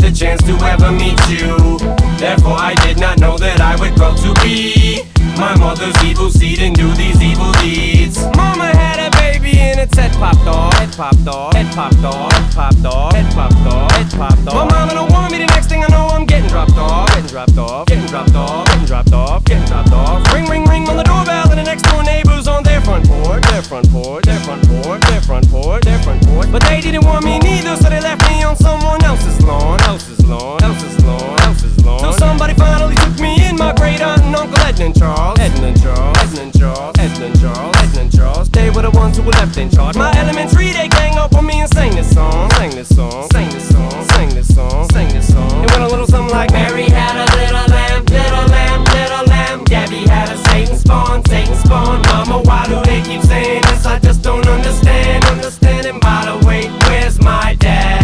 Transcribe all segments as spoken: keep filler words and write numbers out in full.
the chance to ever meet you. Therefore I did not know that I would grow to be my mother's evil seed and do these evil deeds. Mama had a baby and its head popped off. Head popped off, head popped off, head popped off, head popped off, head popped off. Well, mama don't want me, the next thing I know I'm getting dropped off. Getting dropped off, getting dropped off, getting dropped off, getting dropped off. Ring, ring, ring on the doorbell and the next door neighbors on their front porch. Their front porch, their front porch, their front porch, their front porch. But they didn't want me neither, so they left me on someone else's lawn. Else's lawn, else's lawn, else's lawn. Till somebody finally took me in, my great aunt and Uncle Edna and Charles. Edna and Charles, Edna and Charles, Edna and Charles, Edna and Charles. They were the ones who were left in charge. My elementary, they gang up on me and sang this song. Sang this song, sang this song, sang this song, sang this song. It went a little something like Mary had a little lamb, little lamb, little lamb. Gabby had a Satan spawn, Satan spawn. Mama, why do they keep saying this? I just don't understand, understand. And by the way, where's my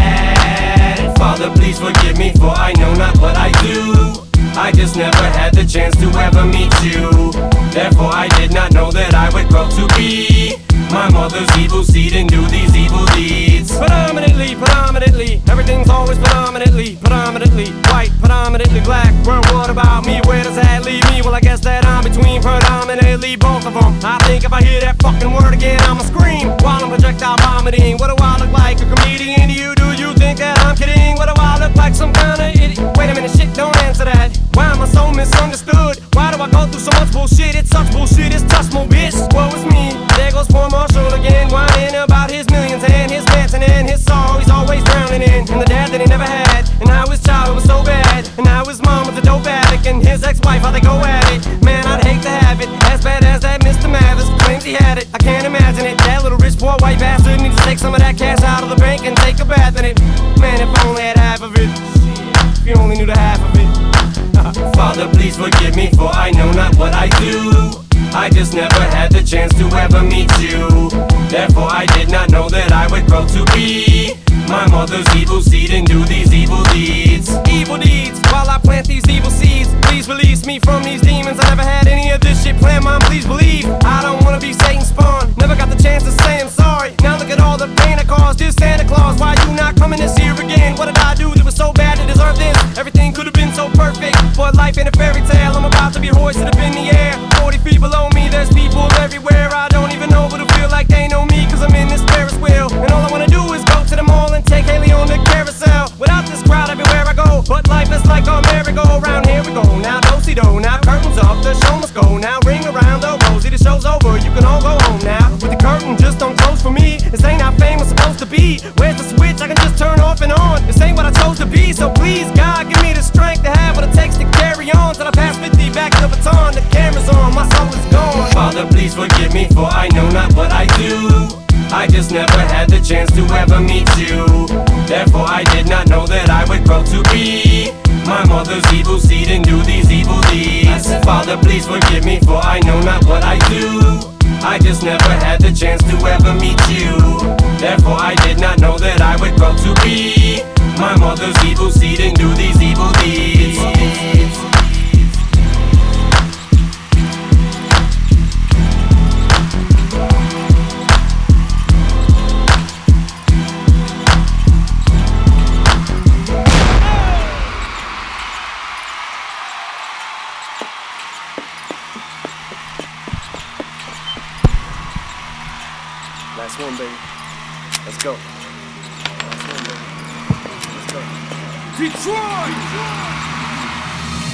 dad? Father, please forgive me, for I know not what I do. I just never had the chance to ever meet you. Therefore I did not know that I would grow to be my mother's evil seed and do these evil deeds. Predominantly, predominantly, everything's always predominantly, predominantly white, predominantly black. Well, what about me? Where does that leave me? Well, I guess that I'm between predominantly both of them. I think if I hear that fucking word again, I'ma scream while I'm projectile vomiting. What do I look like, a comedian to you? Do you think that I'm kidding? What do I look like, some kind of idiot? Wait a minute, shit, don't answer that. Why am I so misunderstood? Why do I go through so much bullshit? It's such bullshit, it's touch more bitch. Woe is me. There goes poor Marshall again, whining about his millions and his mansion and his sorrow he's always drowning in. And the dad that he never had, and how his child was so bad, and how his mom was a dope addict, and his ex-wife, how they go at it. Man, I'd hate to have it, as bad as that Mister Mathis claims he had it. I can't imagine it. That little rich poor white bastard needs to take some of that cash out of the bank and take a bath in it. Man, if I only had half of it. If you only knew the half of it. Father, please forgive me, for I know not what I do. I just never had the chance to ever meet you. Therefore I did not know that I would grow to be my mother's evil seed and do these evil deeds. Evil deeds, while I plant these evil seeds. Please release me from these demons. I never had any of this shit planned, Mom, please believe. I don't wanna be Satan's spawn. Never got the chance to say I'm sorry. Now look at all the pain I caused. Dear Santa Claus, why you not coming this year again? What did I do that was so bad to deserve this? Everything could have been so perfect, but life ain't a fairy tale. I'm about to be hoisted up in the air, forty feet below me. There's people everywhere I don't even know, but who feel like they know me, cause I'm in this Ferris wheel. And all I wanna do is go to the mall and take Haley on the carousel. Without this crowd everywhere I go, but life is like a merry-go-round. Here we go, now do-si-do, now curtains up, the show must go. Now ring around the rosy, the show's over, you can all go home now. With the curtain just don't close for me, this ain't how fame was supposed to be. Where's the switch I can just turn off and on? This ain't what I chose to be, so please God, give me the strength to have what it takes to carry on till I pass fifty, back the baton, the camera's on, my soul is gone. Father, please forgive me, for I know not what I do. I just never had the chance to ever meet you. Therefore I did not know that I would grow to be my mother's evil seed and do these evil deeds. Father, please forgive me, for I know not what I do. I just never had the chance to ever meet you. Therefore I did not know that I would grow to be my mother's evil seed and do these evil deeds. Last one, baby. Let's go. Last one, baby. Let's go. Detroit! Detroit!